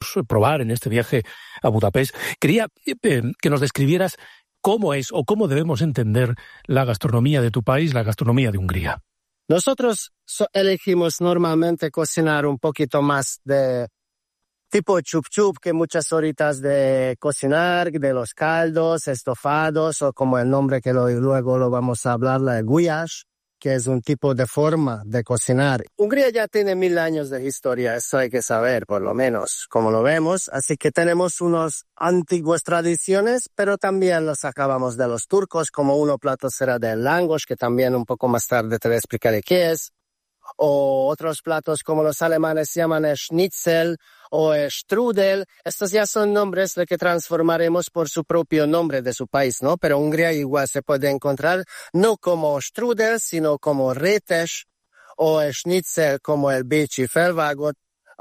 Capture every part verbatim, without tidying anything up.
podemos probar en este viaje a Budapest. Quería eh, que nos describieras cómo es o cómo debemos entender la gastronomía de tu país, la gastronomía de Hungría. Nosotros so- elegimos normalmente cocinar un poquito más de tipo chup chup, que muchas horitas de cocinar, de los caldos, estofados, o como el nombre que lo, luego lo vamos a hablar, la guyash, que es un tipo de forma de cocinar. Hungría ya tiene mil años de historia, eso hay que saber, por lo menos, como lo vemos. Así que tenemos unas antiguas tradiciones, pero también los sacábamos de los turcos, como uno plato será del langos, que también un poco más tarde te explicaré qué es. O otros platos como los alemanes llaman schnitzel o strudel. Estos ya son nombres de que transformaremos por su propio nombre de su país, ¿no? Pero Hungría igual se puede encontrar no como strudel, sino como retes o schnitzel como el bici felvagot,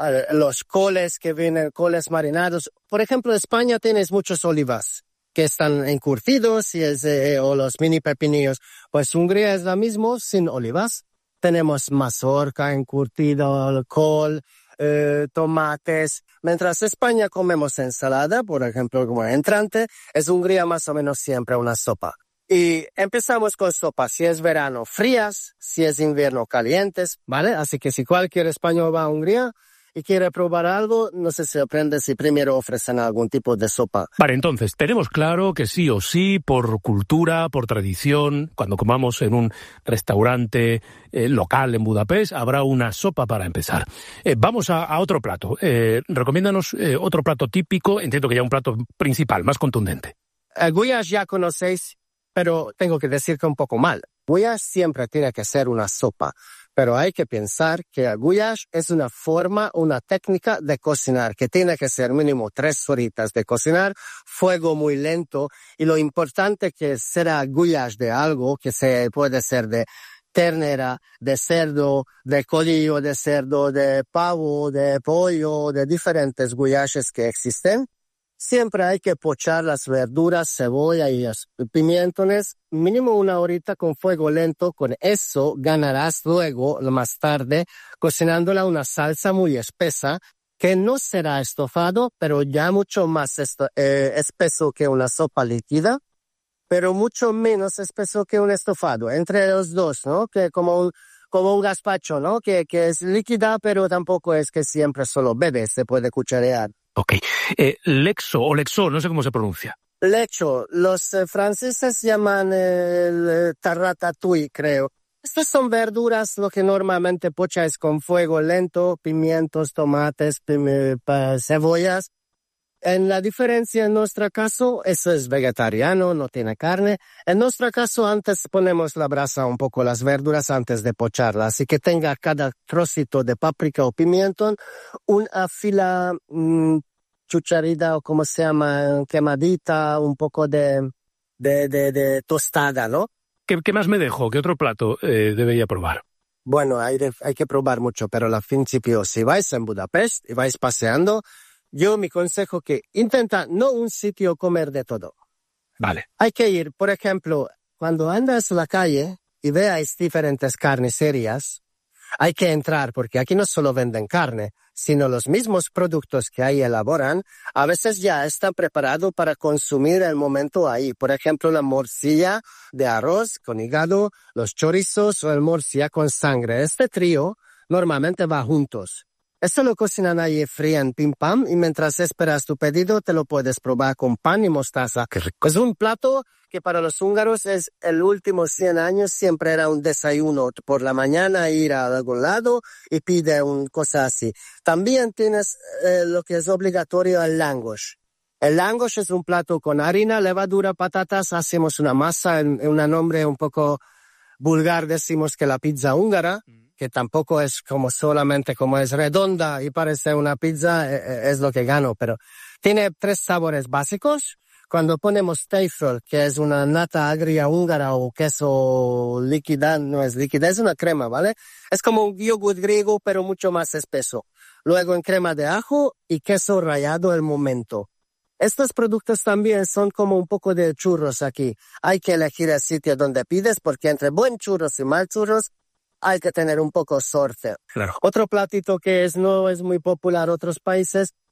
los coles que vienen, coles marinados. Por ejemplo, en España tienes muchos olivas que están encurtidos y es, eh, o los mini pepinillos. Pues Hungría es lo mismo sin olivas. Tenemos mazorca, encurtido, col, eh, tomates. Mientras España comemos ensalada, por ejemplo, como entrante, es Hungría más o menos siempre una sopa. Y empezamos con sopas, si es verano, frías, si es invierno, calientes, ¿vale? Así que si cualquier español va a Hungría y quiere probar algo, no se sorprende si primero ofrecen algún tipo de sopa. Vale, entonces, tenemos claro que sí o sí, por cultura, por tradición, cuando comamos en un restaurante eh, local en Budapest, habrá una sopa para empezar. Eh, vamos a, a otro plato. Eh, recomiéndanos eh, otro plato típico, entiendo que ya un plato principal, más contundente. El guyash ya conocéis, pero tengo que decir que un poco mal. Guyash siempre tiene que ser una sopa. Pero hay que pensar que el guyash es una forma, una técnica de cocinar que tiene que ser mínimo tres horitas de cocinar, fuego muy lento, y lo importante que será guyash de algo que se puede ser de ternera, de cerdo, de colillo de cerdo, de pavo, de pollo, de diferentes guyashes que existen. Siempre hay que pochar las verduras, cebolla y pimientos, mínimo una horita con fuego lento. Con eso ganarás luego, más tarde, cocinándola una salsa muy espesa, que no será estofado, pero ya mucho más esto, eh, espeso que una sopa líquida, pero mucho menos espeso que un estofado. Entre los dos, ¿no? Que como un, como un gazpacho, ¿no? Que, que es líquida, pero tampoco es que siempre solo bebe, se puede cucharear. Ok. Eh, lexo o lexo, no sé cómo se pronuncia. Lecho, los eh, franceses llaman eh, el eh, ratatouille, creo. Estas son verduras, lo que normalmente pocha es con fuego lento, pimientos, tomates, pim- pa- cebollas. En la diferencia, en nuestro caso, eso es vegetariano, no tiene carne. En nuestro caso, antes ponemos la brasa un poco las verduras antes de pocharla, así que tenga cada trocito de páprica o pimiento, una fila mmm, chucharida o como se llama, quemadita, un poco de, de, de, de tostada, ¿no? ¿Qué, qué más me dejo? ¿Qué otro plato eh, debería probar? Bueno, hay, de, hay que probar mucho, pero al principio, si vais en Budapest y vais paseando, yo mi consejo que intenta no un sitio comer de todo. Vale. Hay que ir, por ejemplo, cuando andas en la calle y veáis diferentes carnicerías, hay que entrar porque aquí no solo venden carne, sino los mismos productos que ahí elaboran, a veces ya están preparados para consumir el momento ahí. Por ejemplo, la morcilla de arroz con hígado, los chorizos o el morcilla con sangre. Este trío normalmente va juntos. Esto lo cocinan ahí, frían, pim pam, y mientras esperas tu pedido te lo puedes probar con pan y mostaza. Qué rico. Es un plato que para los húngaros es el último cien años, siempre era un desayuno por la mañana, ir a algún lado y pide una cosa así. También tienes eh, lo que es obligatorio, el langos. El langos es un plato con harina, levadura, patatas, hacemos una masa en, en un nombre un poco vulgar, decimos que la pizza húngara, que tampoco es como solamente como es redonda y parece una pizza, eh, es lo que gano, pero tiene tres sabores básicos. Cuando ponemos teifel, que es una nata agria húngara o queso líquida, no es líquida, es una crema, ¿vale? Es como un yogur griego, pero mucho más espeso. Luego en crema de ajo y queso rallado al momento. Estos productos también son como un poco de churros aquí. Hay que elegir el sitio donde pides, porque entre buen churros y mal churros hay que tener un poco suerte. Claro. Otro platito que es, no es muy popular en otros países